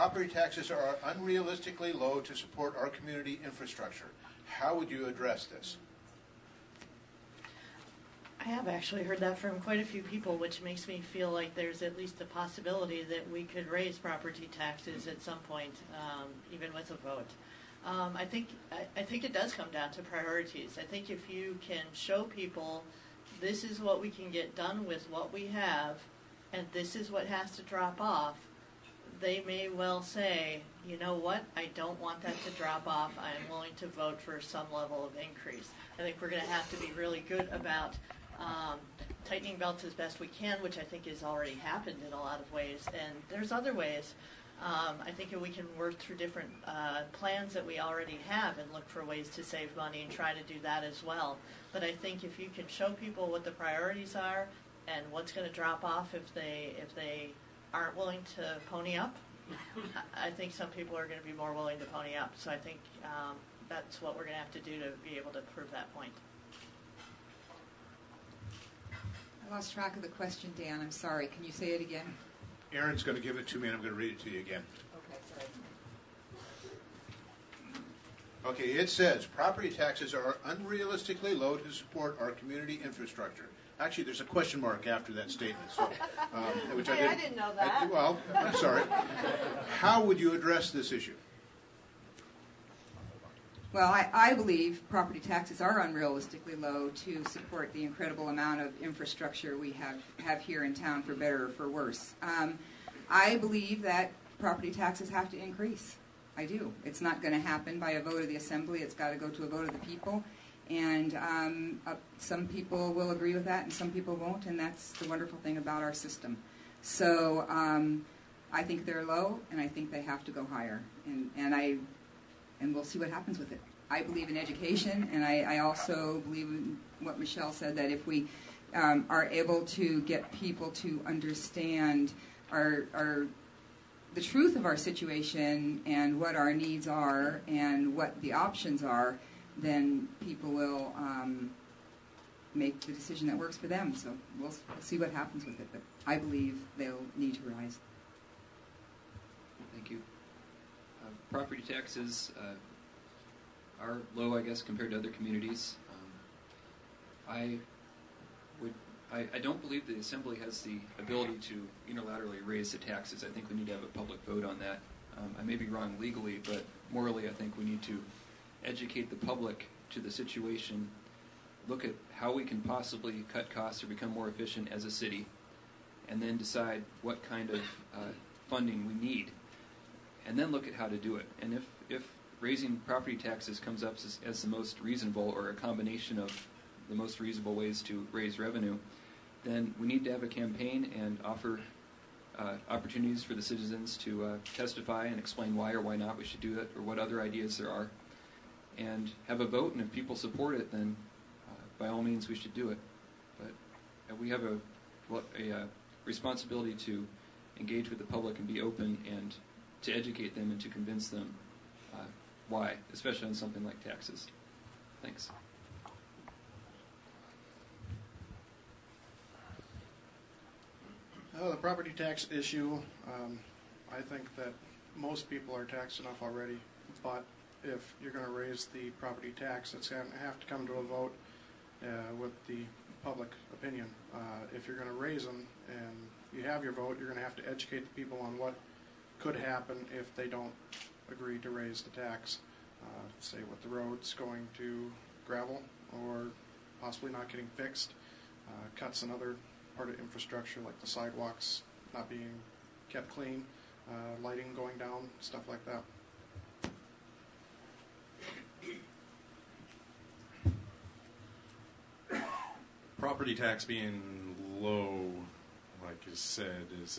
property taxes are unrealistically low to support our community infrastructure. How would you address this? I have actually heard that from quite a few people, which makes me feel like there's at least a possibility that we could raise property taxes at some point, even with a vote. I think it does come down to priorities. I think if you can show people this is what we can get done with what we have, and this is what has to drop off, they may well say, you know what, I don't want that to drop off. I'm willing to vote for some level of increase. I think we're going to have to be really good about tightening belts as best we can, which I think has already happened in a lot of ways. And there's other ways. I think we can work through different plans that we already have and look for ways to save money and try to do that as well. But I think if you can show people what the priorities are and what's going to drop off if they aren't willing to pony up, I think some people are going to be more willing to pony up. So I think that's what we're going to have to do to be able to prove that point. I lost track of the question, Dan. I'm sorry. Can you say it again? Aaron's going to give it to me, and I'm going to read it to you again. Okay, sorry. Okay, it says, property taxes are unrealistically low to support our community infrastructure. Actually, there's a question mark after that statement. So, which I didn't know that. Well, I'm sorry. How would you address this issue? Well, I believe property taxes are unrealistically low to support the incredible amount of infrastructure we have here in town, for better or for worse. I believe that property taxes have to increase. I do. It's not going to happen by a vote of the Assembly. It's got to go to a vote of the people. And some people will agree with that and some people won't, and that's the wonderful thing about our system. So I think they're low, and I think they have to go higher. And we'll see what happens with it. I believe in education, and I also believe in what Michelle said, that if we are able to get people to understand the truth of our situation and what our needs are and what the options are, then people will make the decision that works for them. So we'll see what happens with it, but I believe they'll need to rise. Thank you. Property taxes are low, I guess, compared to other communities. I don't believe the Assembly has the ability to unilaterally raise the taxes. I think we need to have a public vote on that. I may be wrong legally, but morally I think we need to educate the public to the situation, look at how we can possibly cut costs or become more efficient as a city, and then decide what kind of funding we need, and then look at how to do it. And if raising property taxes comes up as the most reasonable, or a combination of the most reasonable ways to raise revenue, then we need to have a campaign and offer opportunities for the citizens to testify and explain why or why not we should do it, or what other ideas there are, and have a vote. And if people support it, then by all means we should do it. But we have a responsibility to engage with the public and be open and to educate them and to convince them why, especially on something like taxes. Thanks. The property tax issue, I think that most people are taxed enough already, but if you're going to raise the property tax, it's going to have to come to a vote with the public opinion. If you're going to raise them and you have your vote, you're going to have to educate the people on what could happen if they don't agree to raise the tax. Say with the roads going to gravel or possibly not getting fixed, cuts another part of infrastructure like the sidewalks not being kept clean, lighting going down, stuff like that. Property tax being low, like you said, is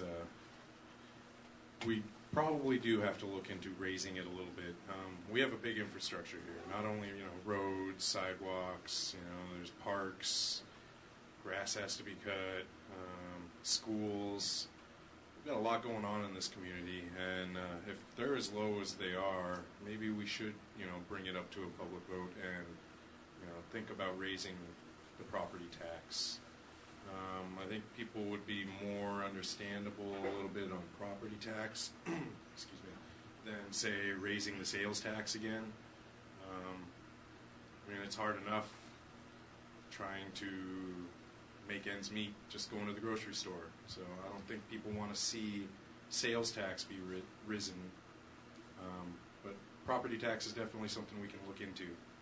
we probably do have to look into raising it a little bit. We have a big infrastructure here. Not only roads, sidewalks. There's parks. Grass has to be cut. Schools. We've got a lot going on in this community, and if they're as low as they are, maybe we should bring it up to a public vote and think about raising the property tax. I think people would be more understandable a little bit on property tax. Excuse me. would say raising the sales tax again. I mean, it's hard enough trying to make ends meet just going to the grocery store. So I don't think people want to see sales tax be risen. But property tax is definitely something we can look into.